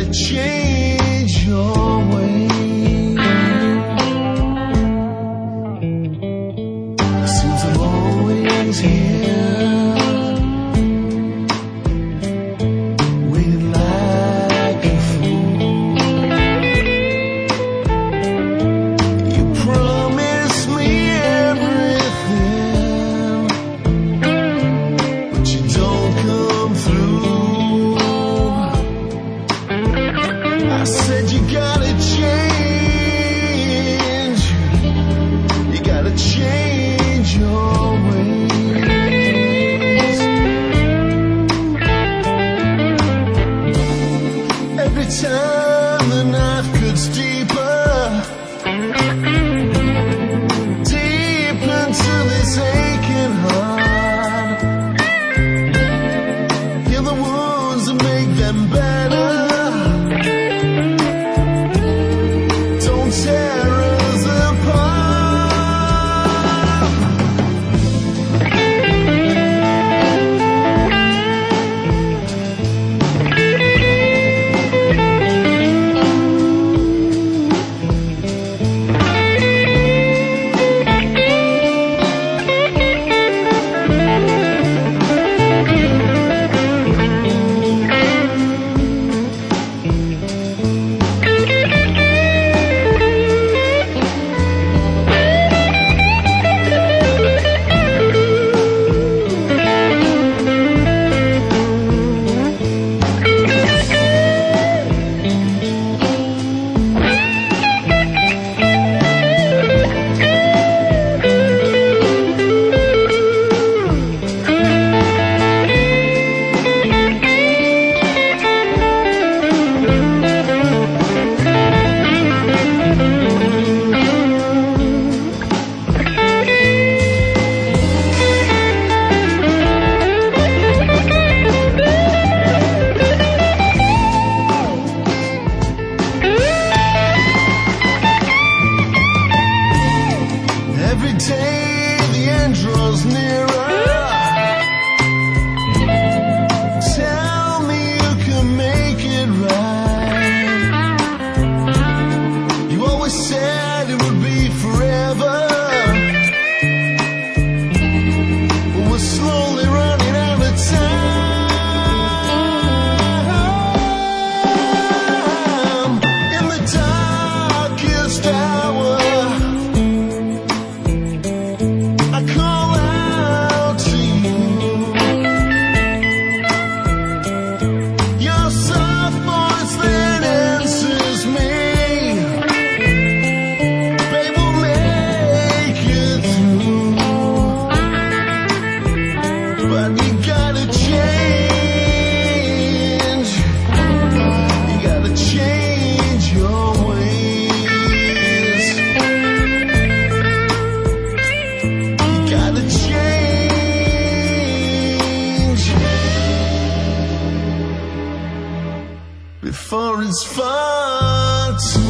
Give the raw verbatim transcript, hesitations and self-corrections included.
change your ways. Seems I'm always here, waiting like a fool. You promised me everything, but you don't come through. I said you gotta change, you gotta change your ways. Every time the knife cuts deeper, deep into this aching heart, heal the wounds and make them better. Tear us apart. Every day the end draws nearer. Tell me you can make it right. You always said it would be forever, but we're slowly running out of time. In the darkest hour, I call out to you. Your soft voice then answers me. Babe, we'll make it through. But you gotta change. You gotta change your ways. Gotta change before it's far too